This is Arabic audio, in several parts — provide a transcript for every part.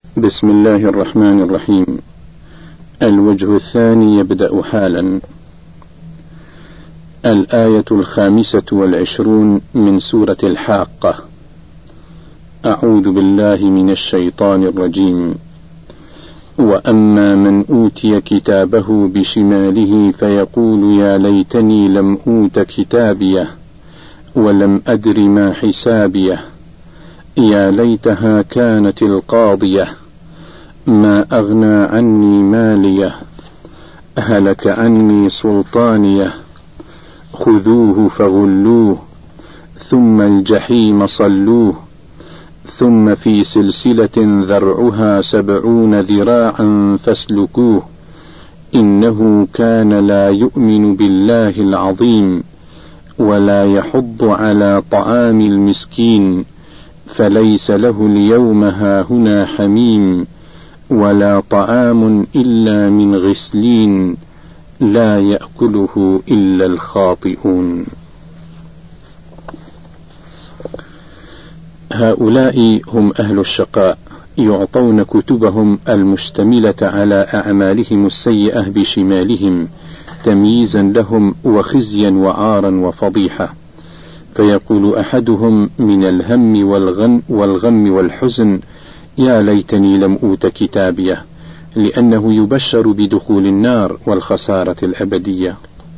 بسم الله الرحمن الرحيم. الوجه الثاني يبدأ حالا. الآية 25 من سورة الحاقة. أعوذ بالله من الشيطان الرجيم. وأما من أوتي كتابه بشماله فيقول يا ليتني لم أوت كتابيه ولم أدر ما حسابيه يا ليتها كانت القاضية ما أغنى عني ماليه هلك عني سلطانيه خذوه فغلوه ثم الجحيم صلوه ثم في سلسلة ذرعها 70 ذراعا فاسلكوه إنه كان لا يؤمن بالله العظيم ولا يحض على طعام المسكين فليس له اليوم هاهنا حميم ولا طعام إلا من غسلين لا يأكله إلا الخاطئون. هؤلاء هم أهل الشقاء، يعطون كتبهم المشتملة على أعمالهم السيئة بشمالهم تمييزا لهم وخزيا وعارا وفضيحة، فيقول أحدهم من الهم والغم والحزن يا ليتني لم أوت كتابيه، لأنه يبشر بدخول النار والخسارة الأبدية.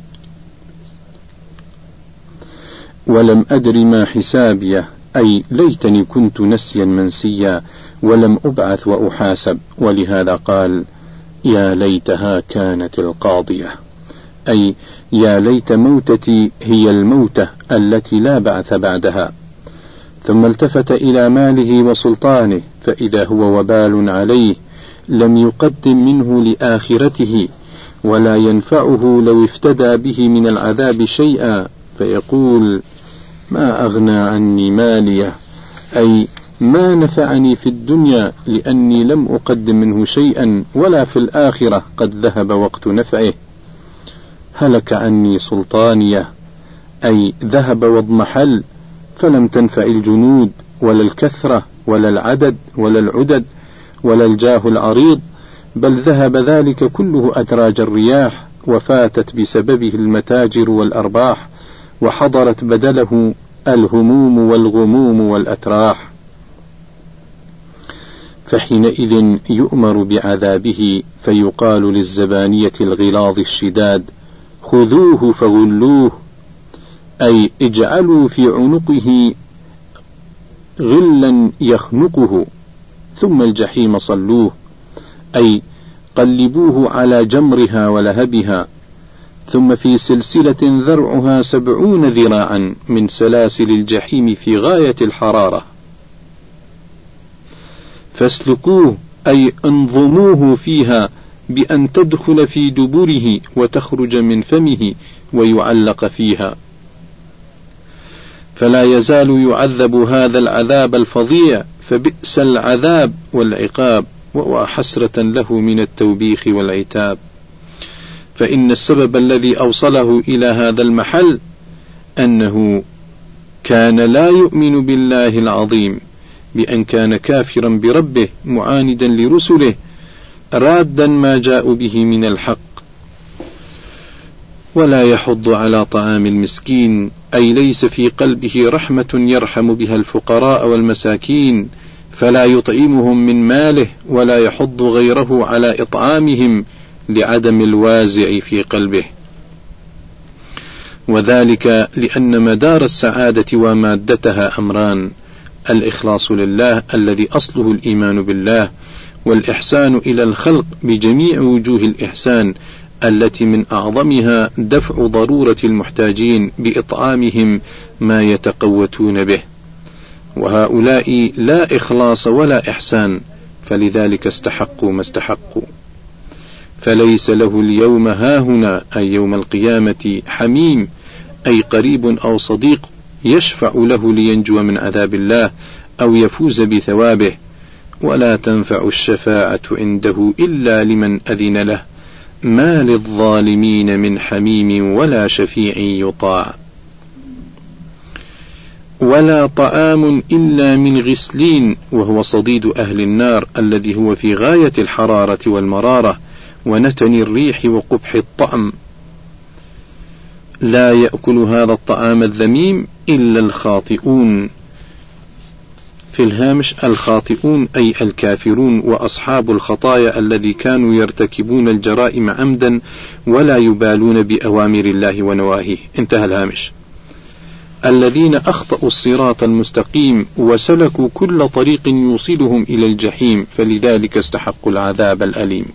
ولم أدر ما حسابيه، أي ليتني كنت نسيا منسيا ولم أبعث وأحاسب، ولهذا قال يا ليتها كانت القاضية، أي يا ليت موتتي هي الموتة التي لا بعث بعدها. ثم التفت إلى ماله وسلطانه فإذا هو وبال عليه لم يقدم منه لآخرته ولا ينفعه لو افتدى به من العذاب شيئا، فيقول ما أغنى عني ماليه، أي ما نفعني في الدنيا لأني لم أقدم منه شيئا ولا في الآخرة قد ذهب وقت نفعه. هلك عني سلطانيه، أي ذهب واضمحل فلم تنفع الجنود ولا الكثرة ولا العدد ولا العدد ولا الجاه العريض، بل ذهب ذلك كله أدراج الرياح، وفاتت بسببه المتاجر والأرباح، وحضرت بدله الهموم والغموم والأتراح. فحينئذ يؤمر بعذابه فيقال للزبانية الغلاظ الشداد خذوه فغلوه، أي اجعلوا في عنقه غلا يخنقه، ثم الجحيم صلوه، أي قلبوه على جمرها ولهبها، ثم في سلسلة ذرعها 70 ذراعا من سلاسل الجحيم في غاية الحرارة فاسلكوه، أي انظموه فيها بأن تدخل في دبره وتخرج من فمه ويعلق فيها، فلا يزال يعذب هذا العذاب الفظيع، فبئس العذاب والعقاب وحسرة له من التوبيخ والعتاب. فإن السبب الذي أوصله إلى هذا المحل أنه كان لا يؤمن بالله العظيم، بأن كان كافرا بربه معاندا لرسله رادا ما جاء به من الحق، ولا يحض على طعام المسكين، أي ليس في قلبه رحمة يرحم بها الفقراء والمساكين، فلا يطعمهم من ماله ولا يحض غيره على إطعامهم لعدم الوازع في قلبه، وذلك لأن مدار السعادة ومادتها أمران: الإخلاص لله الذي أصله الإيمان بالله، والإحسان إلى الخلق بجميع وجوه الإحسان التي من أعظمها دفع ضرورة المحتاجين بإطعامهم ما يتقوتون به. وهؤلاء لا إخلاص ولا إحسان، فلذلك استحقوا ما استحقوا. فليس له اليوم هاهنا، أي يوم القيامة، حميم، أي قريب أو صديق يشفع له لينجو من عذاب الله أو يفوز بثوابه، ولا تنفع الشفاعة عنده إلا لمن أذن له، ما للظالمين من حميم ولا شفيع يطاع. ولا طعام إلا من غسلين وهو صديد أهل النار الذي هو في غاية الحرارة والمرارة ونتن الريح وقبح الطعم. لا يأكل هذا الطعام الذميم إلا الخاطئون. في الهامش الخاطئون أي الكافرون وأصحاب الخطايا الذي كانوا يرتكبون الجرائم عمدا ولا يبالون بأوامر الله ونواهيه. انتهى الهامش. الذين أخطأوا الصراط المستقيم وسلكوا كل طريق يوصلهم إلى الجحيم فلذلك استحقوا العذاب الأليم.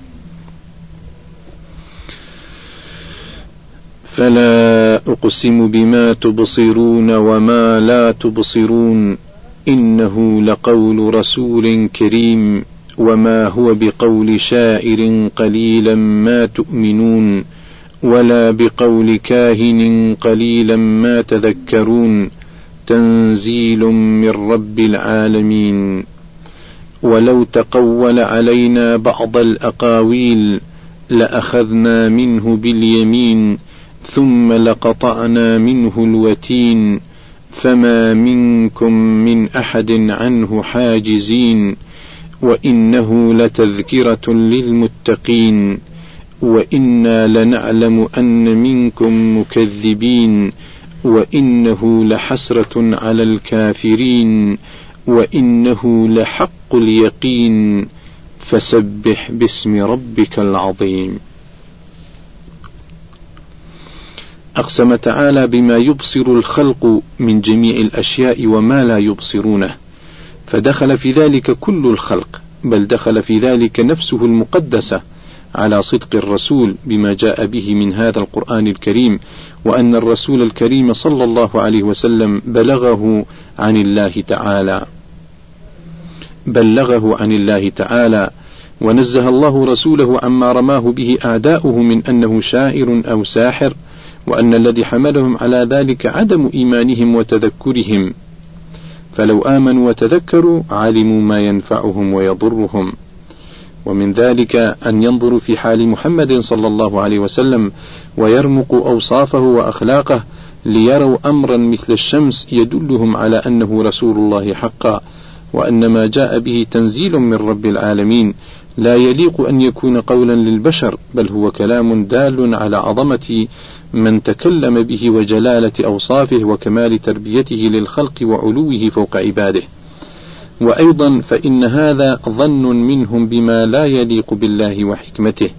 فلا أقسم بما تبصرون وما لا تبصرون إنه لقول رسول كريم وما هو بقول شاعر قليلا ما تؤمنون ولا بقول كاهن قليلا ما تذكرون تنزيل من رب العالمين. ولو تقول علينا بعض الأقاويل لأخذنا منه باليمين ثم لقطعنا منه الوتين فما منكم من أحد عنه حاجزين وإنه لتذكرة للمتقين وإنا لنعلم أن منكم مكذبين وإنه لحسرة على الكافرين وإنه لحق اليقين فسبح باسم ربك العظيم. أقسم تعالى بما يبصر الخلق من جميع الأشياء وما لا يبصرونه، فدخل في ذلك كل الخلق، بل دخل في ذلك نفسه المقدسة على صدق الرسول بما جاء به من هذا القرآن الكريم، وأن الرسول الكريم صلى الله عليه وسلم بلغه عن الله تعالى ونزه الله رسوله عما رماه به أعداؤه من أنه شاعر أو ساحر، وأن الذي حملهم على ذلك عدم إيمانهم وتذكرهم، فلو آمنوا وتذكروا علموا ما ينفعهم ويضرهم. ومن ذلك أن ينظروا في حال محمد صلى الله عليه وسلم ويرمقوا أوصافه وأخلاقه ليروا أمرا مثل الشمس يدلهم على أنه رسول الله حقا، وأن ما جاء به تنزيل من رب العالمين لا يليق أن يكون قولا للبشر، بل هو كلام دال على عظمة من تكلم به وجلالة أوصافه وكمال تربيته للخلق وعلوه فوق عباده. وأيضا فإن هذا ظن منهم بما لا يليق بالله وحكمته.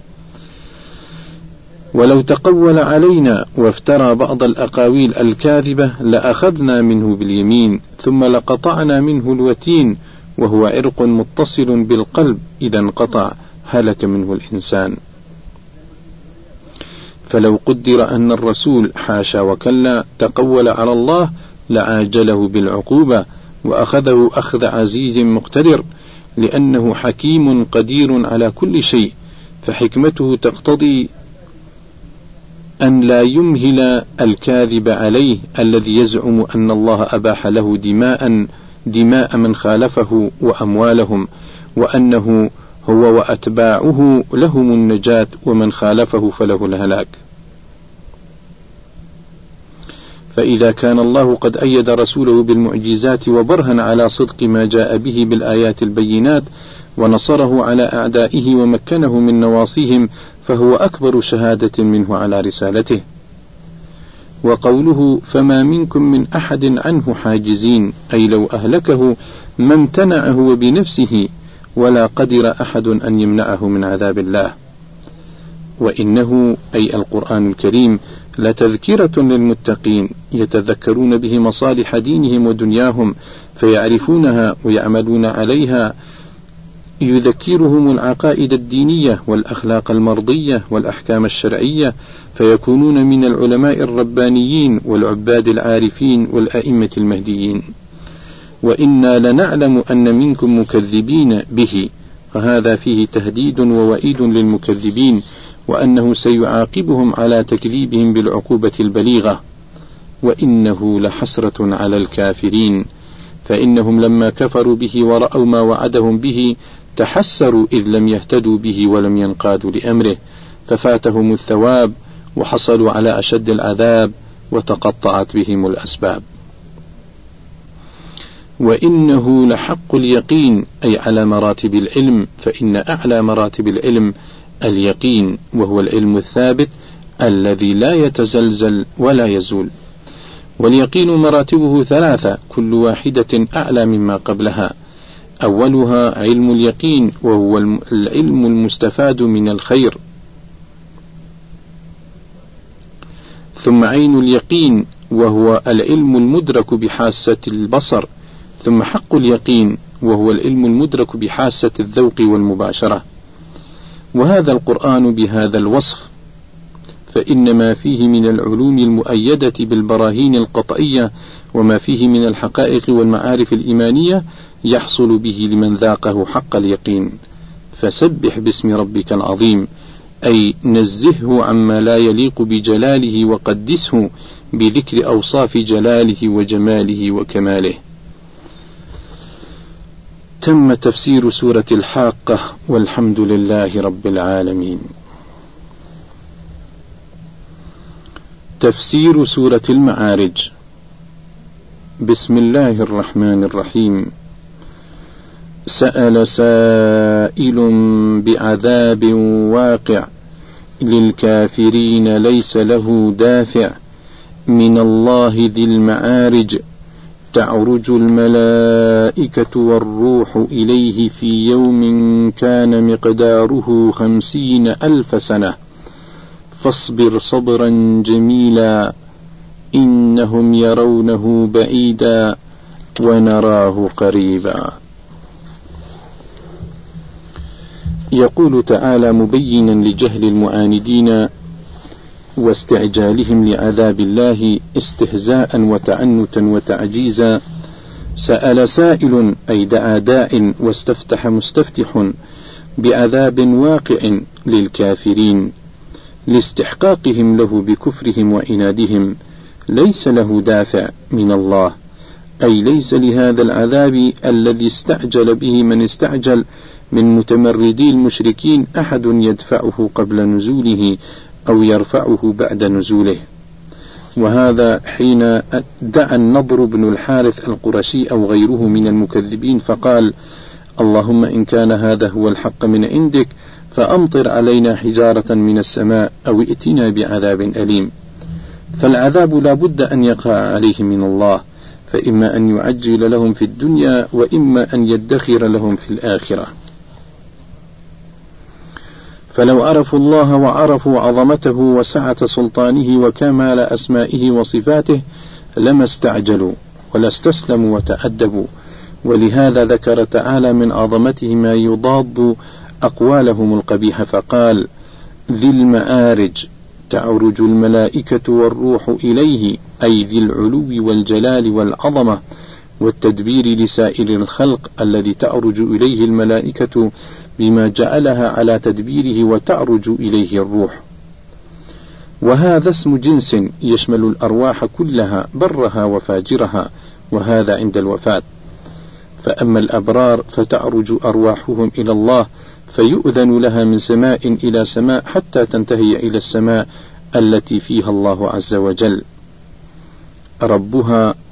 ولو تقول علينا وافترى بعض الأقاويل الكاذبة لأخذنا منه باليمين ثم لقطعنا منه الوتين، وهو عرق متصل بالقلب إذا انقطع هلك منه الإنسان. فلو قدر أن الرسول حاشا وكلا تقول على الله لعاجله بالعقوبة وأخذه أخذ عزيز مقتدر، لأنه حكيم قدير على كل شيء، فحكمته تقتضي أن لا يمهل الكاذب عليه الذي يزعم أن الله أباح له دماء من خالفه وأموالهم، وأنه هو وأتباعه لهم النجاة ومن خالفه فله الهلاك. فإذا كان الله قد أيد رسوله بالمعجزات وبرهن على صدق ما جاء به بالآيات البينات ونصره على أعدائه ومكنه من نواصيهم، فهو أكبر شهادة منه على رسالته. وقوله فما منكم من أحد عنه حاجزين، أي لو أهلكه ما امتنعه وبنفسه ولا قدر أحد أن يمنعه من عذاب الله. وإنه أي القرآن الكريم لتذكرة للمتقين يتذكرون به مصالح دينهم ودنياهم فيعرفونها ويعملون عليها، يذكرهم العقائد الدينية والأخلاق المرضية والأحكام الشرعية، فيكونون من العلماء الربانيين والعباد العارفين والأئمة المهديين. وإنا لنعلم أن منكم مكذبين به، فهذا فيه تهديد ووعيد للمكذبين، وأنه سيعاقبهم على تكذيبهم بالعقوبة البليغة. وإنه لحسرة على الكافرين، فإنهم لما كفروا به ورأوا ما وعدهم به تحسروا إذ لم يهتدوا به ولم ينقادوا لأمره، ففاتهم الثواب وحصلوا على أشد العذاب وتقطعت بهم الأسباب. وإنه لحق اليقين، أي على مراتب العلم، فإن أعلى مراتب العلم اليقين، وهو العلم الثابت الذي لا يتزلزل ولا يزول. واليقين مراتبه ثلاثة، كل واحدة أعلى مما قبلها. أولها علم اليقين، وهو العلم المستفاد من الخير. ثم عين اليقين، وهو العلم المدرك بحاسة البصر. ثم حق اليقين، وهو العلم المدرك بحاسة الذوق والمباشرة. وهذا القرآن بهذا الوصف، فإن ما فيه من العلوم المؤيدة بالبراهين القطعية وما فيه من الحقائق والمعارف الإيمانية يحصل به لمن ذاقه حق اليقين. فسبح باسم ربك العظيم، أي نزهه عما لا يليق بجلاله، وقدسه بذكر أوصاف جلاله وجماله وكماله. تم تفسير سورة الحاقة، والحمد لله رب العالمين. تفسير سورة المعارج. بسم الله الرحمن الرحيم. سأل سائل بعذاب واقع للكافرين ليس له دافع من الله ذي المعارج، تعرج الملائكة والروح إليه في يوم كان مقداره 50,000 سنة، فاصبر صبرا جميلا إنهم يرونه بعيدا ونراه قريبا. يقول تعالى مبينا لجهل المعاندين واستعجالهم لعذاب الله استهزاء وتعنتا وتعجيزا. سأل سائل، أي دعا داع واستفتح مستفتح بعذاب واقع للكافرين لاستحقاقهم له بكفرهم وعنادهم، ليس له دافع من الله، أي ليس لهذا العذاب الذي استعجل به من استعجل من متمردي المشركين أحد يدفعه قبل نزوله أو يرفعه بعد نزوله. وهذا حين دعا النضر بن الحارث القرشي أو غيره من المكذبين فقال: اللهم إن كان هذا هو الحق من عندك فأمطر علينا حجارة من السماء أو ائتنا بعذاب أليم. فالعذاب لا بد أن يقع عليهم من الله، فإما أن يعجل لهم في الدنيا وإما أن يدخر لهم في الآخرة. فلو عرفوا الله وعرفوا عظمته وسعة سلطانه وكمال أسمائه وصفاته لما استعجلوا ولا استسلموا وتأدبوا. ولهذا ذكر تعالى من عظمته ما يضاد أقوالهم القبيحة فقال: ذي المعارج، تعرج الملائكة والروح إليه، أي ذي العلو والجلال والعظمة والتدبير لسائر الخلق الذي تعرج إليه الملائكة بما جعلها على تدبيره وتعرج إليه الروح. وهذا اسم جنس يشمل الأرواح كلها برها وفاجرها، وهذا عند الوفاة. فأما الأبرار فتعرج أرواحهم إلى الله فيؤذن لها من سماء إلى سماء حتى تنتهي إلى السماء التي فيها الله عز وجل ربها،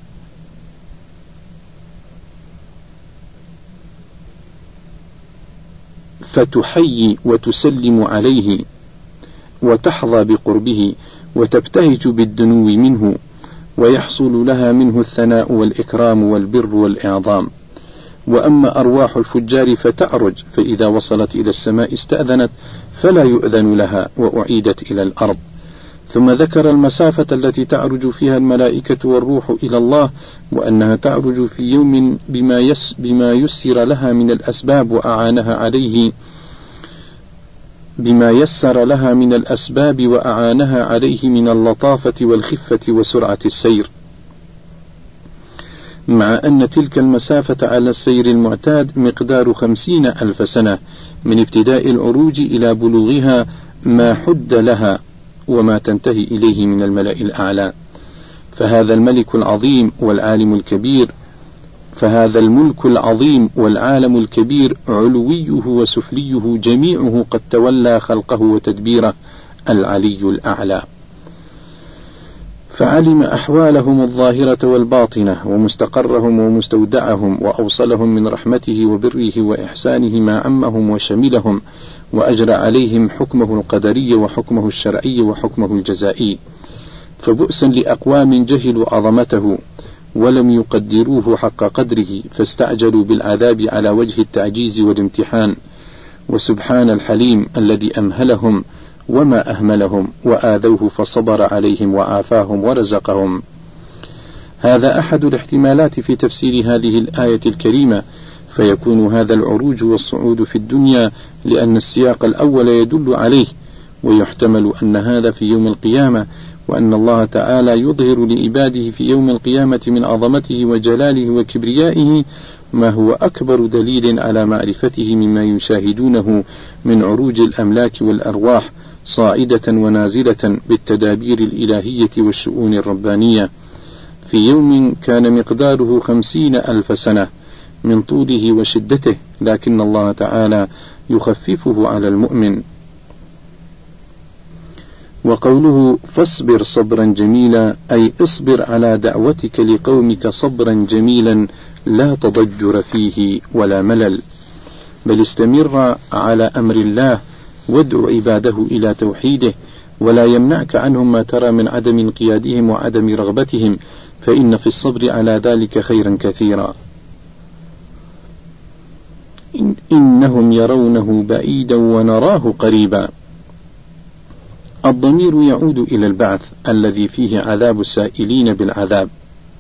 فتحيي وتسلم عليه وتحظى بقربه وتبتهج بالدنو منه، ويحصل لها منه الثناء والإكرام والبر والإعظام. وأما أرواح الفجار فتعرج، فإذا وصلت إلى السماء استأذنت فلا يؤذن لها وأعيدت إلى الأرض. ثم ذكر المسافة التي تعرج فيها الملائكة والروح إلى الله، وأنها تعرج في يوم بما يسر لها من الأسباب وأعانها عليه، بما يسر لها من الأسباب وأعانها عليه من اللطافة والخفة وسرعة السير، مع أن تلك المسافة على السير المعتاد مقدار 50,000 سنة من ابتداء العروج إلى بلوغها ما حد لها وما تنتهي إليه من الملأ الأعلى. فهذا الملك العظيم والعالم الكبير، فهذا الملك العظيم والعالم الكبير علويه وسفليه جميعه قد تولى خلقه وتدبيره العلي الأعلى. فعلم أحوالهم الظاهرة والباطنة ومستقرهم ومستودعهم، وأوصلهم من رحمته وبره وإحسانه ما عمهم وشملهم، وأجرى عليهم حكمه القدري وحكمه الشرعي وحكمه الجزائي. فبؤسا لأقوام جهلوا عظمته ولم يقدروه حق قدره، فاستعجلوا بالعذاب على وجه التعجيز والامتحان. وسبحان الحليم الذي أمهلهم وما أهملهم، وآذوه فصبر عليهم وعافاهم ورزقهم. هذا أحد الاحتمالات في تفسير هذه الآية الكريمة، فيكون هذا العروج والصعود في الدنيا لأن السياق الأول يدل عليه، ويحتمل أن هذا في يوم القيامة، وأن الله تعالى يظهر لعباده في يوم القيامة من عظمته وجلاله وكبريائه ما هو أكبر دليل على معرفته مما يشاهدونه من عروج الأملاك والأرواح صاعدة ونازلة بالتدابير الإلهية والشؤون الربانية، في يوم كان مقداره 50,000 سنة من طوله وشدته، لكن الله تعالى يخففه على المؤمن. وقوله فاصبر صبرا جميلا أي اصبر على دعوتك لقومك صبرا جميلا لا تضجر فيه ولا ملل، بل استمر على أمر الله وادع عباده إلى توحيده، ولا يمنعك عنهم ما ترى من عدم انقيادهم وعدم رغبتهم، فإن في الصبر على ذلك خيرا كثيرا. إنهم يرونه بعيدا ونراه قريبا. الضمير يعود إلى البعث الذي فيه عذاب السائلين بالعذاب،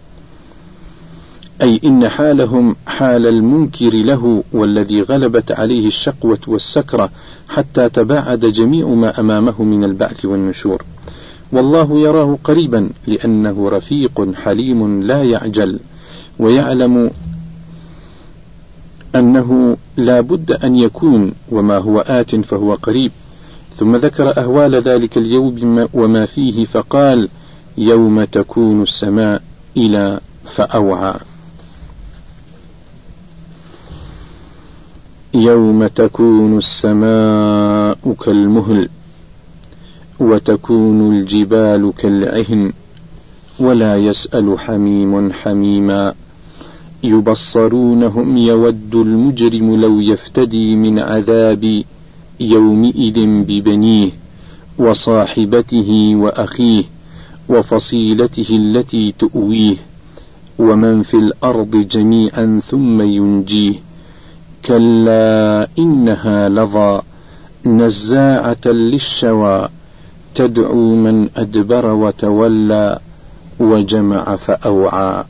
أي إن حالهم حال المنكر له والذي غلبت عليه الشقوة والسكرة حتى تباعد جميع ما أمامه من البعث والنشور. والله يراه قريبا لأنه رفيق حليم لا يعجل، ويعلم أنه لا بد أن يكون، وما هو آت فهو قريب. ثم ذكر أهوال ذلك اليوم وما فيه فقال يوم تكون السماء إلى فأوعى. يوم تكون السماء كالمهل وتكون الجبال كالعهن ولا يسأل حميم حميما يبصرونهم يود المجرم لو يفتدي من عذاب يومئذ ببنيه وصاحبته وأخيه وفصيلته التي تؤويه ومن في الأرض جميعا ثم ينجيه كلا إنها لظى نزاعة للشوى تدعو من أدبر وتولى وجمع فأوعى.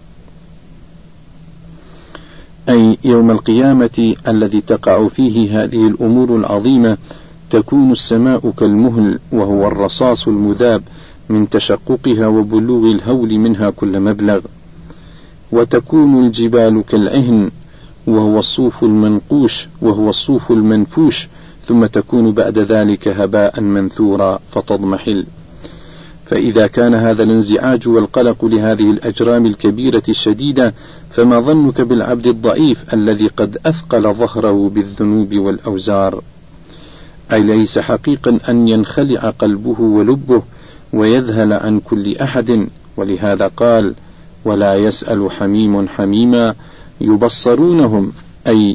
أي يوم القيامة الذي تقع فيه هذه الأمور العظيمة تكون السماء كالمهل، وهو الرصاص المذاب من تشققها وبلوغ الهول منها كل مبلغ، وتكون الجبال كالعهن وهو الصوف المنقوش وهو الصوف المنفوش، ثم تكون بعد ذلك هباء منثورا فتضمحل. فإذا كان هذا الانزعاج والقلق لهذه الأجرام الكبيرة الشديدة، فما ظنك بالعبد الضعيف الذي قد أثقل ظهره بالذنوب والأوزار؟ أي ليس حقيقا أن ينخلع قلبه ولبه ويذهل عن كل أحد، ولهذا قال ولا يسأل حميم حميما يبصرونهم، أي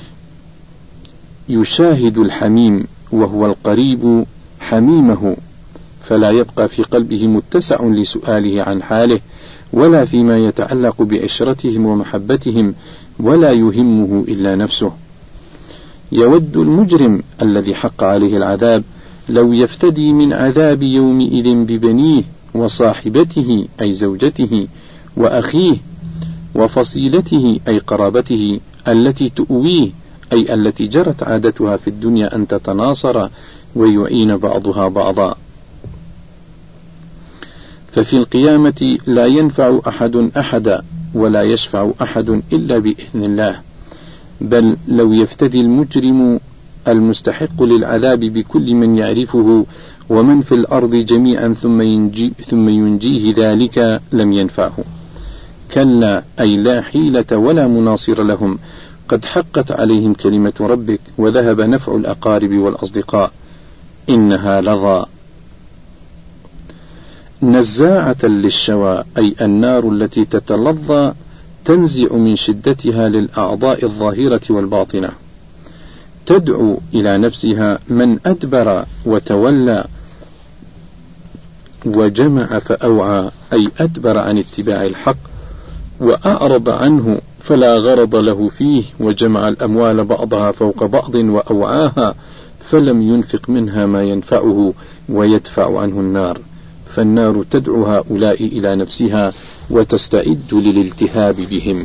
يشاهد الحميم وهو القريب حميمه، فلا يبقى في قلبه متسع لسؤاله عن حاله ولا فيما يتعلق بعشرتهم ومحبتهم، ولا يهمه إلا نفسه. يود المجرم الذي حق عليه العذاب لو يفتدي من عذاب يومئذ ببنيه وصاحبته أي زوجته وأخيه وفصيلته أي قرابته التي تؤويه أي التي جرت عادتها في الدنيا أن تتناصر ويعين بعضها بعضا. ففي القيامة لا ينفع أحد أحدا ولا يشفع أحد إلا بإذن الله، بل لو يفتدي المجرم المستحق للعذاب بكل من يعرفه ومن في الأرض جميعا ثم ينجيه ذلك لم ينفعه. كلا أي لا حيلة ولا مناصر لهم، قد حقت عليهم كلمة ربك وذهب نفع الأقارب والأصدقاء. إنها لظى نزاعة للشوى، أي النار التي تتلظى تنزع من شدتها للأعضاء الظاهرة والباطنة، تدعو إلى نفسها من أدبر وتولى وجمع فأوعى، أي أدبر عن اتباع الحق وأعرض عنه فلا غرض له فيه، وجمع الأموال بعضها فوق بعض وأوعاها فلم ينفق منها ما ينفعه ويدفع عنه النار، فالنار تدعو هؤلاء إلى نفسها وتستعد للالتهاب بهم.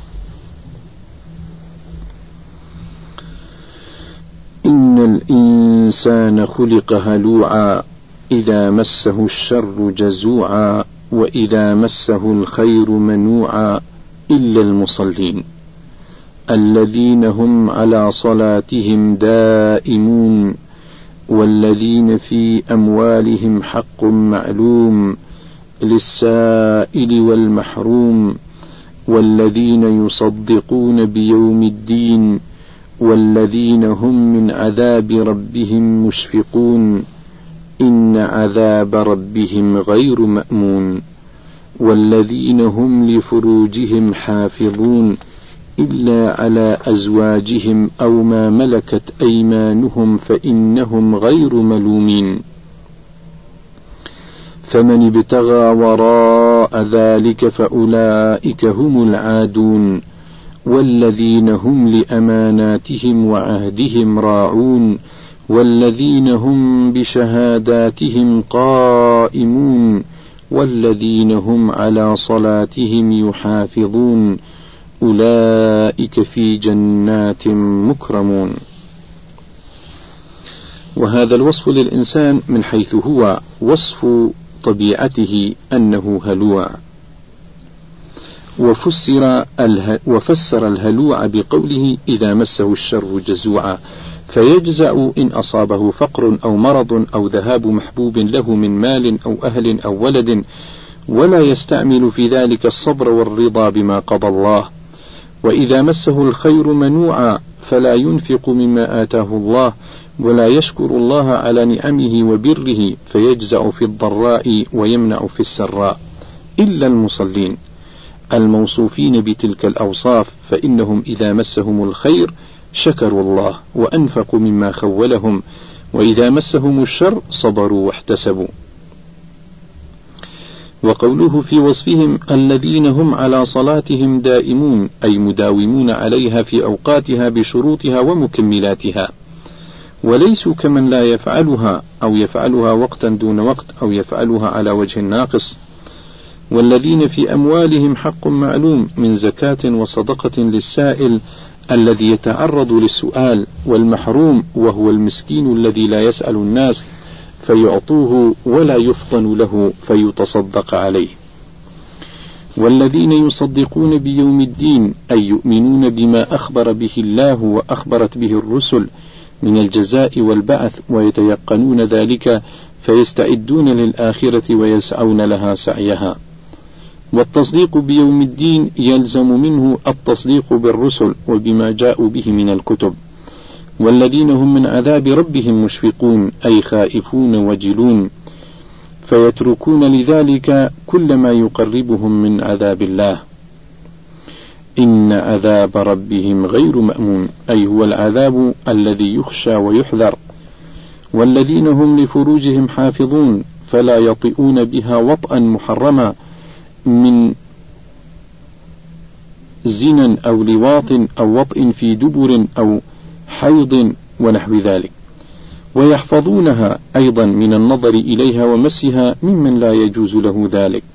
إن الإنسان خلق هلوعا إذا مسه الشر جزوعا وإذا مسه الخير منوعا إلا المصلين الذين هم على صلاتهم دائمون والذين في أموالهم حق معلوم للسائل والمحروم والذين يصدقون بيوم الدين والذين هم من عذاب ربهم مشفقون إن عذاب ربهم غير مأمون والذين هم لفروجهم حافظون إلا على أزواجهم أو ما ملكت أيمانهم فإنهم غير ملومين فمن ابتغى وراء ذلك فأولئك هم العادون والذين هم لأماناتهم وعهدهم راعون والذين هم بشهاداتهم قائمون والذين هم على صلاتهم يحافظون أولئك في جنات مكرمون. وهذا الوصف للإنسان من حيث هو وصف طبيعته أنه هلوع، وفسر الهلوع بقوله إذا مسه الشر جزوعا، فيجزع إن أصابه فقر أو مرض أو ذهاب محبوب له من مال أو أهل أو ولد، ولا يستعمل في ذلك الصبر والرضا بما قضى الله. وإذا مسه الخير منوعا، فلا ينفق مما آتاه الله ولا يشكر الله على نعمه وبره، فيجزع في الضراء ويمنع في السراء إلا المصلين الموصوفين بتلك الأوصاف، فإنهم إذا مسهم الخير شكروا الله وأنفقوا مما خولهم، وإذا مسهم الشر صبروا واحتسبوا. وقوله في وصفهم الذين هم على صلاتهم دائمون، أي مداومون عليها في أوقاتها بشروطها ومكملاتها، وليسوا كمن لا يفعلها أو يفعلها وقتا دون وقت أو يفعلها على وجه ناقص. والذين في أموالهم حق معلوم من زكاة وصدقة للسائل الذي يتعرض للسؤال، والمحروم وهو المسكين الذي لا يسأل الناس فيعطوه ولا يفطن له فيتصدق عليه. والذين يصدقون بيوم الدين، أي يؤمنون بما أخبر به الله وأخبرت به الرسل من الجزاء والبعث، ويتيقنون ذلك فيستعدون للآخرة ويسعون لها سعيها. والتصديق بيوم الدين يلزم منه التصديق بالرسل وبما جاءوا به من الكتب. والذين هم من عذاب ربهم مشفقون، أي خائفون وجلون، فيتركون لذلك كل ما يقربهم من عذاب الله. إن عذاب ربهم غير مأمون، أي هو العذاب الذي يخشى ويحذر. والذين هم لفروجهم حافظون، فلا يطئون بها وطئا محرما من زنا أو لواط أو وطئ في دبر أو حيض ونحو ذلك، ويحفظونها أيضا من النظر إليها ومسها ممن لا يجوز له ذلك.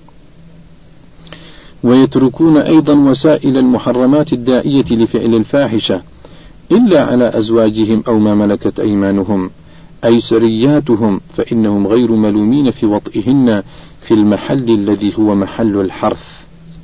ويتركون أيضا وسائل المحرمات الداعية لفعل الفاحشة إلا على أزواجهم أو ما ملكت أيمانهم، أي سرياتهم، فإنهم غير ملومين في وطئهن في المحل الذي هو محل الحرث.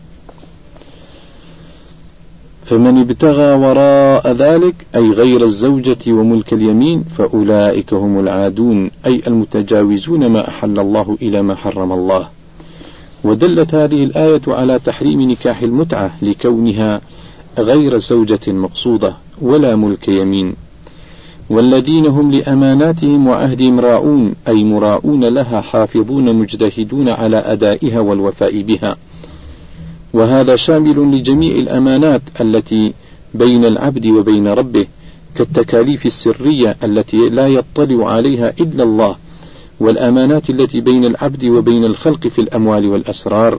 فمن ابتغى وراء ذلك، أي غير الزوجة وملك اليمين، فأولئك هم العادون، أي المتجاوزون ما أحل الله إلى ما حرم الله. ودلت هذه الآية على تحريم نكاح المتعة لكونها غير زوجة مقصودة ولا ملك يمين. والذين هم لأماناتهم وعهدهم راؤون، أي مراؤون لها حافظون مجتهدون على أدائها والوفاء بها. وهذا شامل لجميع الأمانات التي بين العبد وبين ربه، كالتكاليف السرية التي لا يطلع عليها إلا الله، والأمانات التي بين العبد وبين الخلق في الأموال والأسرار.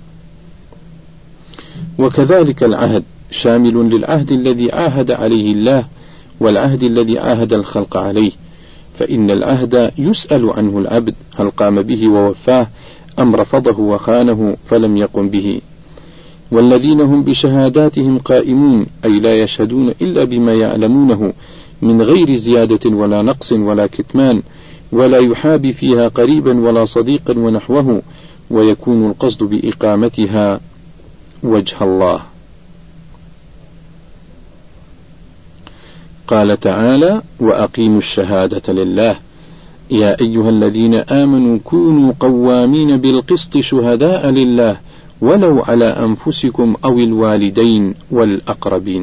وكذلك العهد شامل للعهد الذي عاهد عليه الله والعهد الذي عاهد الخلق عليه، فإن العهد يسأل عنه العبد هل قام به ووفاه أم رفضه وخانه فلم يقم به. والذين هم بشهاداتهم قائمون، أي لا يشهدون إلا بما يعلمونه من غير زيادة ولا نقص ولا كتمان، ولا يحابي فيها قريبا ولا صديقا ونحوه، ويكون القصد بإقامتها وجه الله. قال تعالى: وأقيموا الشهادة لله. يا أيها الذين آمنوا كونوا قوامين بالقسط شهداء لله ولو على أنفسكم أو الوالدين والأقربين.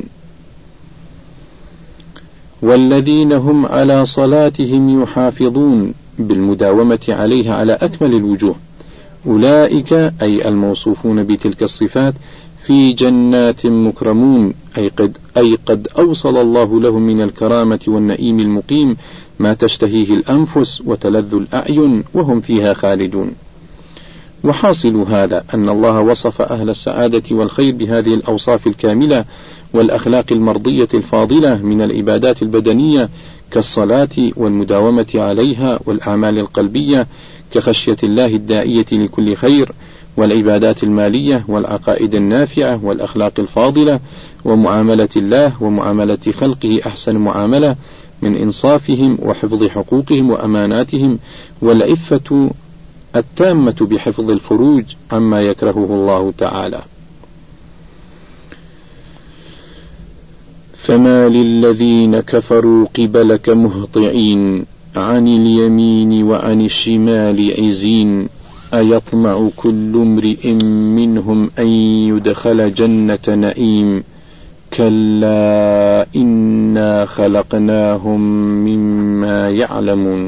والذين هم على صلاتهم يحافظون، بالمداومة عليها على أكمل الوجوه. أولئك أي الموصوفون بتلك الصفات في جنات مكرمون، أي قد أوصل الله لهم من الكرامة والنعيم المقيم ما تشتهيه الأنفس وتلذ الأعين، وهم فيها خالدون. وحاصل هذا أن الله وصف أهل السعادة والخير بهذه الأوصاف الكاملة والأخلاق المرضية الفاضلة من العبادات البدنية كالصلاة والمداومة عليها، والأعمال القلبية كخشية الله الداعية لكل خير، والعبادات المالية والعقائد النافعة والأخلاق الفاضلة، ومعاملة الله ومعاملة خلقه أحسن معاملة من إنصافهم وحفظ حقوقهم وأماناتهم، والعفة التامة بحفظ الفروج عما يكرهه الله تعالى. فما للذين كفروا قبلك مهطعين عن اليمين وعن الشمال عزين أيطمع كل امرئ منهم أن يدخل جنة نعيم كلا إنا خلقناهم مما يعلمون.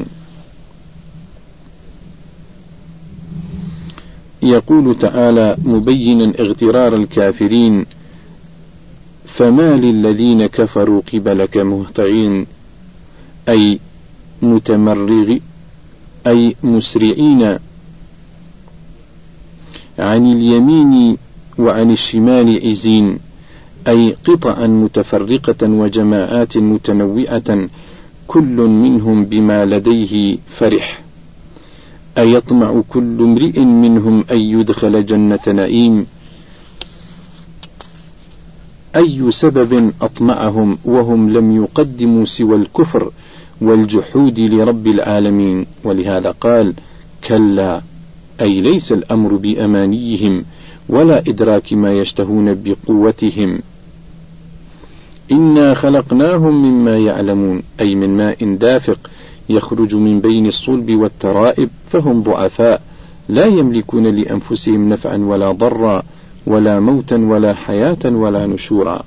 يقول تعالى مبينا اغترار الكافرين: فما للذين كفروا قبلك مهطعين، أي أي مسرعين عن اليمين وعن الشمال عزين، أي قطعا متفرقة وجماعات متنوعة كل منهم بما لديه فرح. أيطمع كل امرئ منهم أن يدخل جنة نعيم، أي سبب أطمعهم وهم لم يقدموا سوى الكفر والجحود لرب العالمين. ولهذا قال: كلا، أي ليس الأمر بأمانيهم ولا إدراك ما يشتهون بقوتهم. إنا خلقناهم مما يعلمون، أي من ماء دافق يخرج من بين الصلب والترائب، فهم ضعفاء لا يملكون لأنفسهم نفعا ولا ضرا ولا موتا ولا حياة ولا نشورا.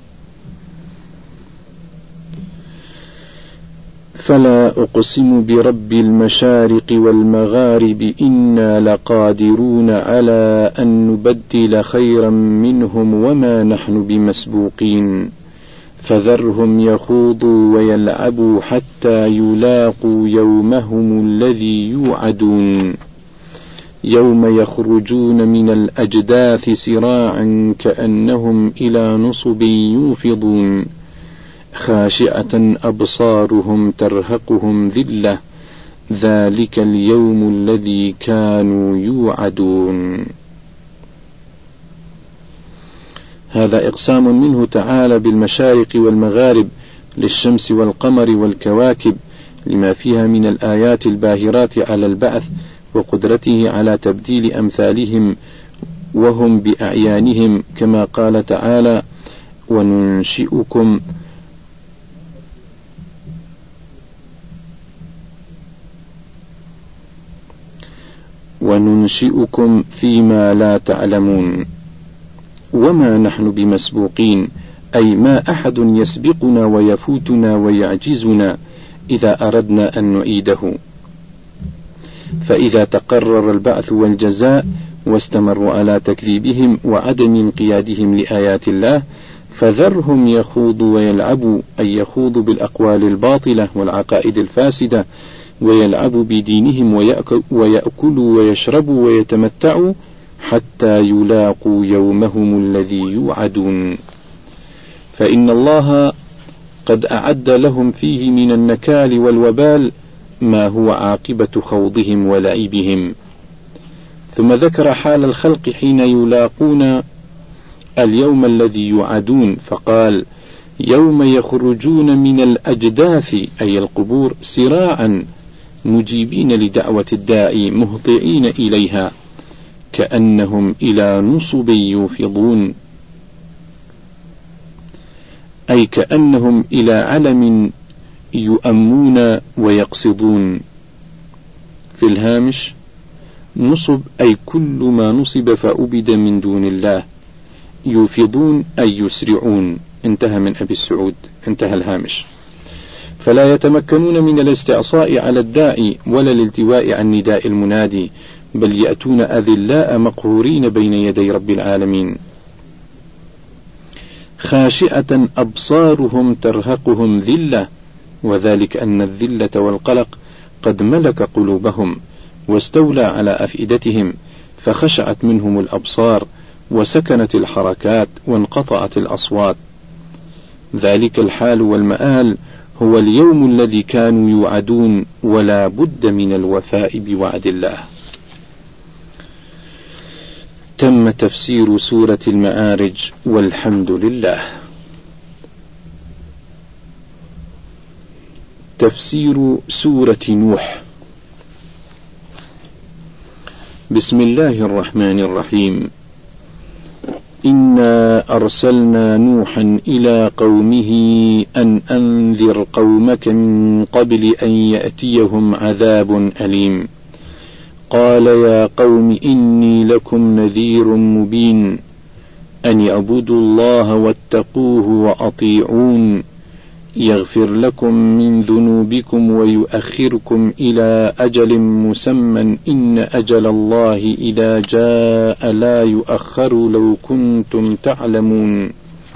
فلا أقسم برب المشارق والمغارب إنا لقادرون على أن نبدل خيرا منهم وما نحن بمسبوقين فذرهم يخوضوا ويلعبوا حتى يلاقوا يومهم الذي يوعدون يوم يخرجون من الأجداث سراعا كأنهم إلى نصب يوفضون خاشعة أبصارهم ترهقهم ذلة ذلك اليوم الذي كانوا يوعدون. هذا إقسام منه تعالى بالمشارق والمغارب للشمس والقمر والكواكب لما فيها من الآيات الباهرات على البعث وقدرته على تبديل أمثالهم وهم بأعيانهم، كما قال تعالى: وننشئكم فيما لا تعلمون وما نحن بمسبوقين، أي ما أحد يسبقنا ويفوتنا ويعجزنا إذا أردنا أن نعيده. فإذا تقرر البعث والجزاء واستمروا على تكذيبهم وعدم انقيادهم لآيات الله فذرهم يخوضوا ويلعبوا، أي يخوضوا بالأقوال الباطلة والعقائد الفاسدة ويلعبوا بدينهم ويأكلوا ويشربوا ويتمتعوا حتى يلاقوا يومهم الذي يوعدون، فإن الله قد أعد لهم فيه من النكال والوبال ما هو عاقبة خوضهم ولعبهم. ثم ذكر حال الخلق حين يلاقون اليوم الذي يوعدون فقال: يوم يخرجون من الأجداث أي القبور سراعا مجيبين لدعوة الداعي مهطعين إليها كأنهم إلى نصب يوفضون، أي كأنهم إلى علم يؤمون ويقصدون. في الهامش: نصب أي كل ما نصب فأبد من دون الله، يوفضون أي يسرعون. انتهى من أبي السعود، انتهى الهامش. فلا يتمكنون من الاستعصاء على الداعي ولا الالتواء عن نداء المنادي، بل يأتون أذلاء مقهورين بين يدي رب العالمين، خاشعة أبصارهم ترهقهم ذلة، وذلك أن الذلة والقلق قد ملك قلوبهم واستولى على أفئدتهم، فخشعت منهم الأبصار وسكنت الحركات وانقطعت الأصوات. ذلك الحال والمآل هو اليوم الذي كانوا يوعدون، ولا بد من الوفاء بوعد الله. تم تفسير سورة المعارج، والحمد لله. تفسير سورة نوح. بسم الله الرحمن الرحيم. إنا أرسلنا نوحا إلى قومه أن أنذر قومك من قبل أن يأتيهم عذاب أليم. قال يا قوم إني لكم نذير مبين، أن اعبدوا الله واتقوه وأطيعون، يغفر لكم من ذنوبكم ويؤخركم إلى أجل مسمى، إن أجل الله إذا جاء لا يؤخر لو كنتم تعلمون.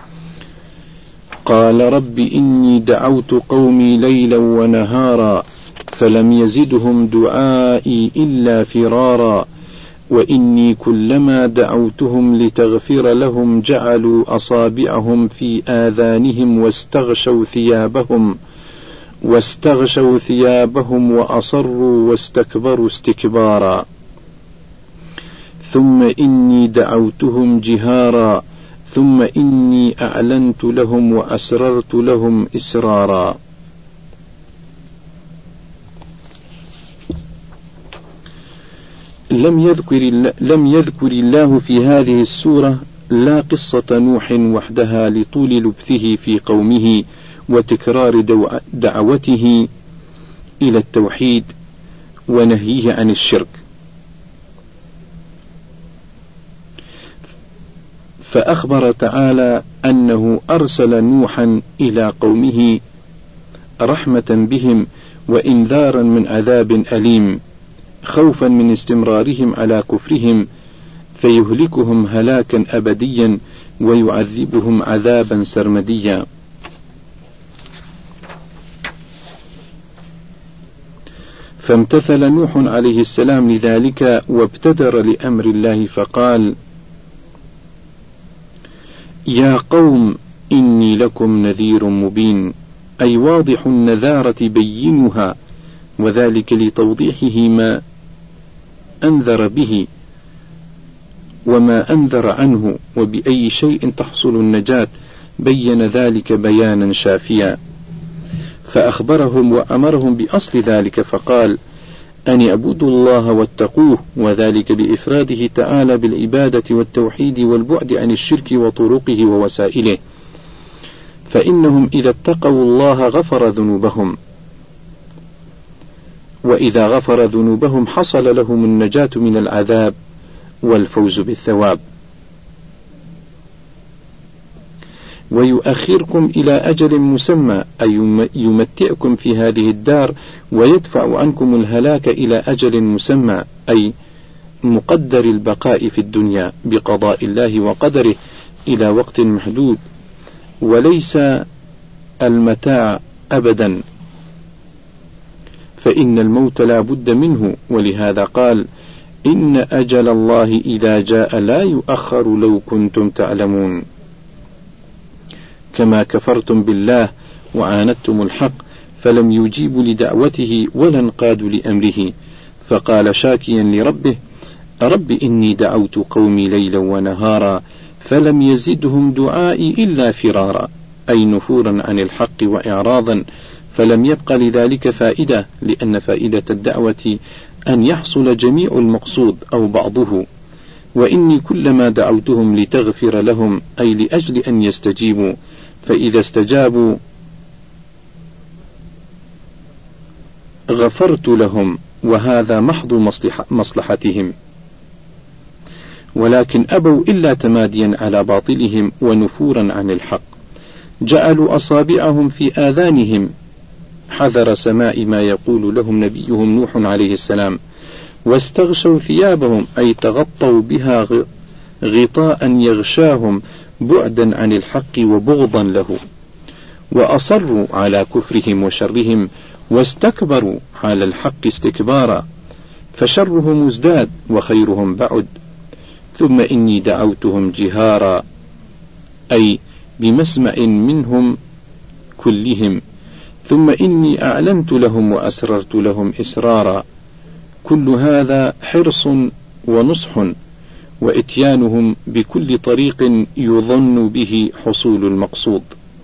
قال رب إني دعوت قومي ليلا ونهارا فلم يزدهم دعائي إلا فرارا، وإني كلما دعوتهم لتغفر لهم جعلوا أصابعهم في آذانهم واستغشوا ثيابهم وأصروا واستكبروا استكبارا، ثم إني دعوتهم جهارا ثم إني أعلنت لهم وأسررت لهم إسرارا. لم يذكر الله في هذه السورة لا قصة نوح وحدها لطول لبثه في قومه وتكرار دعوته إلى التوحيد ونهيه عن الشرك، فأخبر تعالى أنه أرسل نوحا إلى قومه رحمة بهم وإنذارا من عذاب أليم، خوفا من استمرارهم على كفرهم فيهلكهم هلاكا أبديا ويعذبهم عذابا سرمديا. فامتثل نوح عليه السلام لذلك وابتدر لأمر الله فقال: يا قوم إني لكم نذير مبين، أي واضح النذارة بينها، وذلك لتوضيحه ما أنذر به وما أنذر عنه وبأي شيء تحصل النجاة، بين ذلك بيانا شافيا، فأخبرهم وأمرهم بأصل ذلك فقال: أن اعبدوا الله واتقوه، وذلك بإفراده تعالى بالعبادة والتوحيد والبعد عن الشرك وطرقه ووسائله، فإنهم إذا اتقوا الله غفر ذنوبهم، وإذا غفر ذنوبهم حصل لهم النجاة من العذاب والفوز بالثواب. ويؤخركم إلى أجل مسمى، أي يمتعكم في هذه الدار ويدفع عنكم الهلاك إلى أجل مسمى، أي مقدر البقاء في الدنيا بقضاء الله وقدره إلى وقت محدود، وليس المتاع أبدا، فإن الموت لا بد منه. ولهذا قال: إن أجل الله إذا جاء لا يؤخر لو كنتم تعلمون. كما كفرتم بالله وعاندتم الحق فلم يجيبوا لدعوته ولا انقادوا لأمره، فقال شاكيا لربه: رب إني دعوت قومي ليلا ونهارا فلم يزدهم دعائي إلا فرارا، أي نفورا عن الحق وإعراضا، فلم يبق لذلك فائدة، لأن فائدة الدعوة أن يحصل جميع المقصود أو بعضه. وإني كلما دعوتهم لتغفر لهم، أي لأجل أن يستجيبوا، فإذا استجابوا غفرت لهم، وهذا محض مصلحتهم، ولكن أبوا إلا تماديا على باطلهم ونفورا عن الحق. جعلوا أصابعهم في آذانهم حذر سماع ما يقول لهم نبيهم نوح عليه السلام، واستغشوا ثيابهم، أي تغطوا بها غطاء يغشاهم بعدا عن الحق وبغضا له، وأصروا على كفرهم وشرهم، واستكبروا على الحق استكبارا، فشرهم ازداد وخيرهم بعد. ثم إني دعوتهم جهارا، أي بمسمع منهم كلهم، ثم إني أعلنت لهم وأسررت لهم إسرارا. كل هذا حرص ونصح، وإتيانهم بكل طريق يظن به حصول المقصود.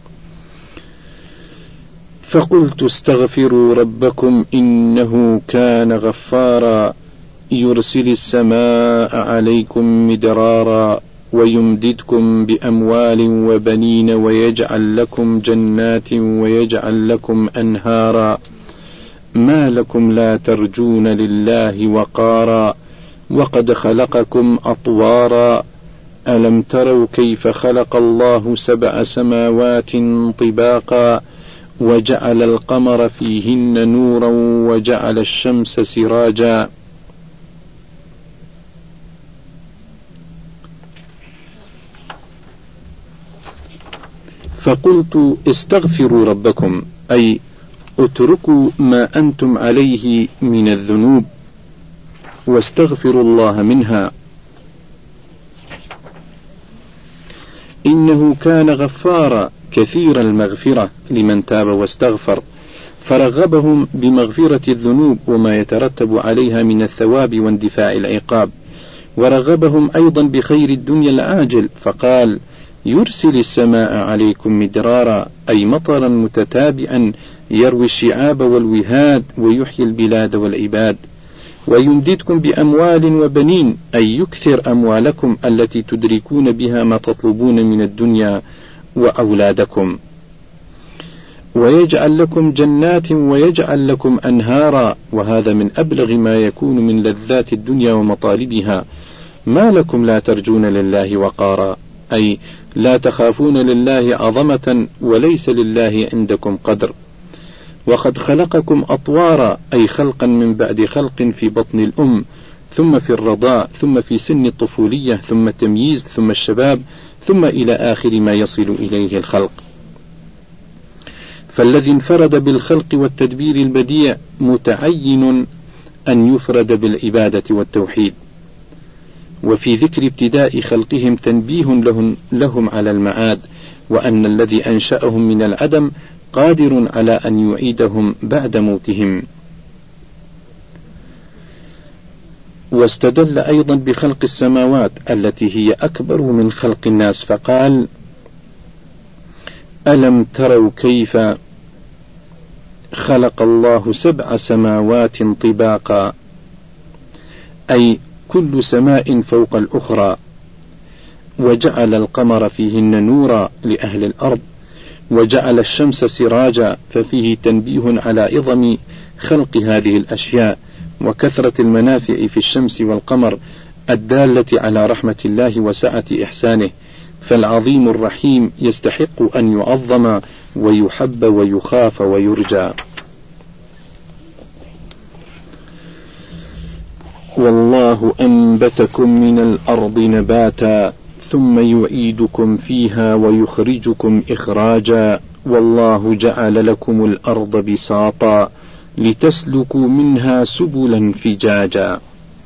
فقلت استغفروا ربكم إنه كان غفارا، يرسل السماء عليكم مدرارا، ويمددكم بأموال وبنين، ويجعل لكم جنات ويجعل لكم أنهارا، ما لكم لا ترجون لله وقارا، وقد خلقكم أطوارا، ألم تروا كيف خلق الله 7 سماوات طباقا، وجعل القمر فيهن نورا وجعل الشمس سراجا. فقلت استغفروا ربكم، أي اتركوا ما أنتم عليه من الذنوب واستغفروا الله منها، إنه كان غفارا كثير المغفرة لمن تاب واستغفر، فرغبهم بمغفرة الذنوب وما يترتب عليها من الثواب واندفاع العقاب، ورغبهم أيضا بخير الدنيا العاجل، فقال: يرسل السماء عليكم مدرارا، أي مطرا متتابعا يروي الشعاب والوهاد ويحيي البلاد والعباد، ويمددكم بأموال وبنين، أي يكثر أموالكم التي تدركون بها ما تطلبون من الدنيا وأولادكم، ويجعل لكم جنات ويجعل لكم أنهارا، وهذا من أبلغ ما يكون من لذات الدنيا ومطالبها. ما لكم لا ترجون لله وقارا، أي لا تخافون لله عظمة وليس لله عندكم قدر. وقد خلقكم أطوارا، أي خلقا من بعد خلق في بطن الأم، ثم في الرضاع، ثم في سن الطفولية، ثم التمييز، ثم الشباب، ثم إلى آخر ما يصل إليه الخلق. فالذي انفرد بالخلق والتدبير البديع متعين أن يفرد بالعبادة والتوحيد. وفي ذكر ابتداء خلقهم تنبيه لهم على المعاد، وأن الذي أنشأهم من العدم قادر على أن يعيدهم بعد موتهم. واستدل أيضا بخلق السماوات التي هي أكبر من خلق الناس، فقال: ألم تروا كيف خلق الله 7 سماوات طباقا، أي كل سماء فوق الأخرى، وجعل القمر فيهن نورا لأهل الأرض، وجعل الشمس سراجا، ففيه تنبيه على عظم خلق هذه الأشياء وكثرة المنافع في الشمس والقمر الدالة على رحمة الله وسعة إحسانه، فالعظيم الرحيم يستحق أن يعظم ويحب ويخاف ويرجى. والله أنبتكم من الأرض نباتا ثم يعيدكم فيها ويخرجكم إخراجا والله جعل لكم الأرض بساطا لتسلكوا منها سبلا فجاجا.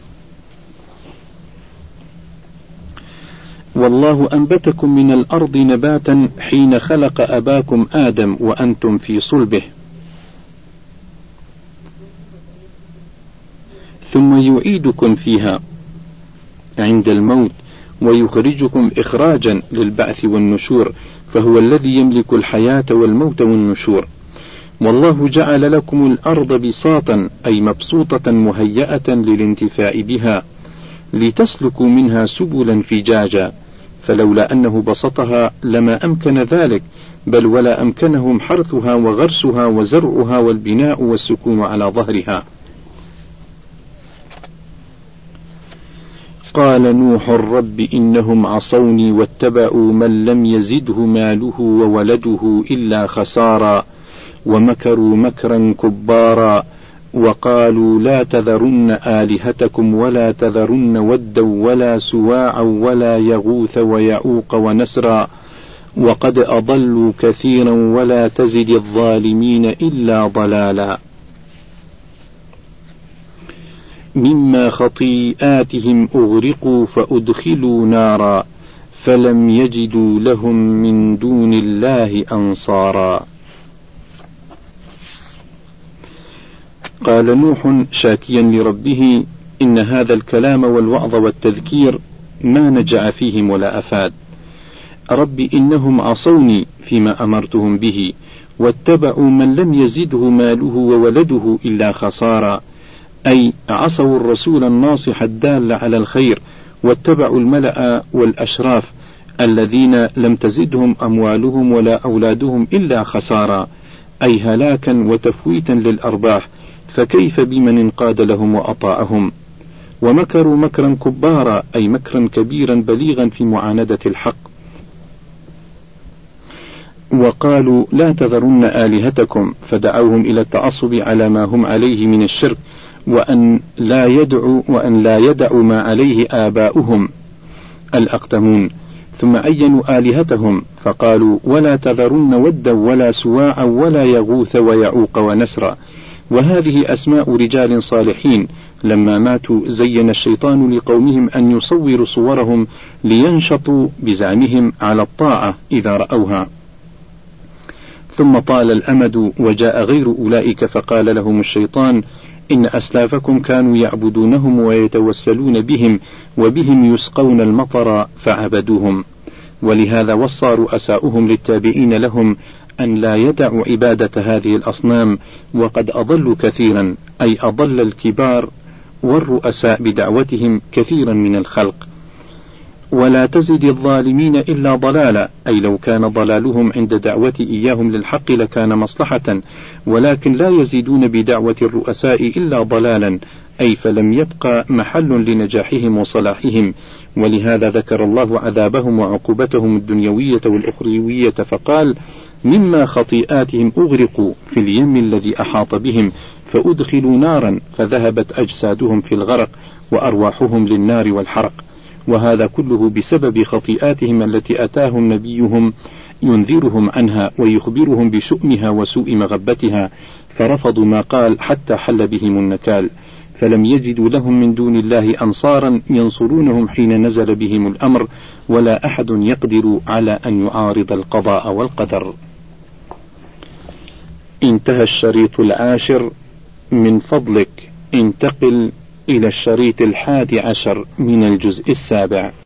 والله أنبتكم من الأرض نباتا حين خلق أباكم آدم وأنتم في صلبه، ثم يعيدكم فيها عند الموت ويخرجكم إخراجا للبعث والنشور، فهو الذي يملك الحياة والموت والنشور. والله جعل لكم الأرض بساطا أي مبسوطة مهيئة للانتفاع بها، لتسلكوا منها سبلا فجاجا، فلولا أنه بسطها لما أمكن ذلك، بل ولا أمكنهم حرثها وغرسها وزرعها والبناء والسكون على ظهرها. قال نوح رب إنهم عصوني واتبعوا من لم يزده ماله وولده إلا خسارا ومكروا مكرا كبارا وقالوا لا تذرن آلهتكم ولا تذرن ودا ولا سواعا ولا يغوث ويعوق ونسرا وقد أضلوا كثيرا ولا تزد الظالمين إلا ضلالا. مما خطيئاتهم أغرقوا فأدخلوا نارا فلم يجدوا لهم من دون الله أنصارا. قال نوح شاكيا لربه إن هذا الكلام والوعظ والتذكير ما نجع فيهم ولا أفاد. رب إنهم عصوني فيما أمرتهم به واتبعوا من لم يزده ماله وولده إلا خسارا، أي عصوا الرسول الناصح الدال على الخير واتبعوا الملأ والأشراف الذين لم تزدهم أموالهم ولا أولادهم إلا خسارا، أي هلاكا وتفويتا للأرباح، فكيف بمن انقاد لهم وأطاعهم. ومكروا مكرا كبارا أي مكرا كبيرا بليغا في معاندة الحق. وقالوا لا تذرن آلهتكم، فدعوهم إلى التعصب على ما هم عليه من الشرك وأن لا يدعوا ما عليه آباؤهم الأقدمون، ثم عينوا آلهتهم فقالوا ولا تذرن ودا ولا سواعا ولا يغوث ويعوق ونسرا، وهذه أسماء رجال صالحين لما ماتوا زين الشيطان لقومهم أن يصوروا صورهم لينشطوا بزعمهم على الطاعة إذا رأوها. ثم طال الأمد وجاء غير أولئك فقال لهم الشيطان إن أسلافكم كانوا يعبدونهم ويتوسلون بهم وبهم يسقون المطر فعبدوهم، ولهذا وصى رؤساؤهم للتابعين لهم أن لا يدعوا عبادة هذه الأصنام، وقد أضلوا كثيرا، أي أضل الكبار والرؤساء بدعوتهم كثيرا من الخلق. ولا تزد الظالمين إلا ضلالا، أي لو كان ضلالهم عند دعوة إياهم للحق لكان مصلحة، ولكن لا يزيدون بدعوة الرؤساء إلا ضلالا، أي فلم يبقى محل لنجاحهم وصلاحهم. ولهذا ذكر الله عذابهم وعقوبتهم الدنيوية والأخروية فقال مما خطيئاتهم أغرقوا في اليم الذي أحاط بهم فأدخلوا نارا فذهبت أجسادهم في الغرق وأرواحهم للنار والحرق، وهذا كله بسبب خطيئاتهم التي أتاهم نبيهم ينذرهم عنها ويخبرهم بشؤمها وسوء مغبتها، فرفضوا ما قال حتى حل بهم النكال، فلم يجدوا لهم من دون الله أنصارا ينصرونهم حين نزل بهم الأمر، ولا أحد يقدر على أن يعارض القضاء والقدر. انتهى الشريط 10. من فضلك انتقل إلى الشريط 11 من الجزء 7.